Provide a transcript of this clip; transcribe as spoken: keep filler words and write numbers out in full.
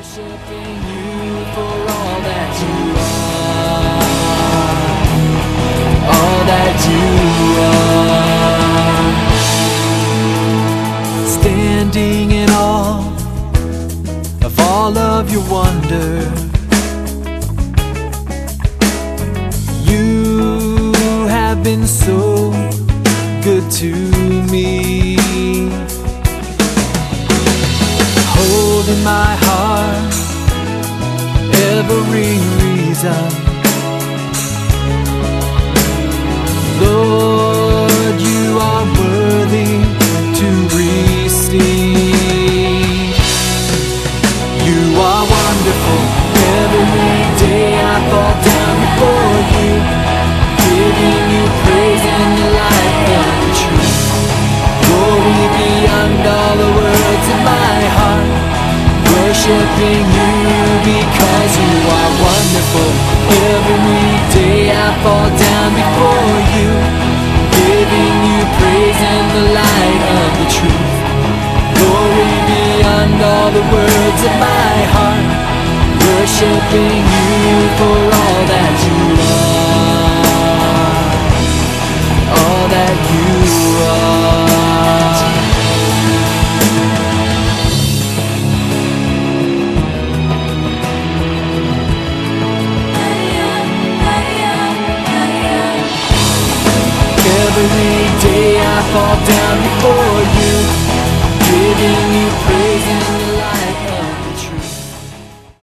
Worshiping you for all that you are, all that you are. Standing in awe of all of your wonder, you have been so good to me. Holding my heart, every reason, Lord, you are worthy to receive. You are wonderful. Every day I fall down before you, giving you praise and your life and the truth. Glory beyond all the words in my heart, worshiping you because you are wonderful. Every day I fall down before you, giving you praise and the light of the truth. Glory beyond all the words of my heart, worshiping you for all that you are, all that you are. Every day I fall down before you, giving you praise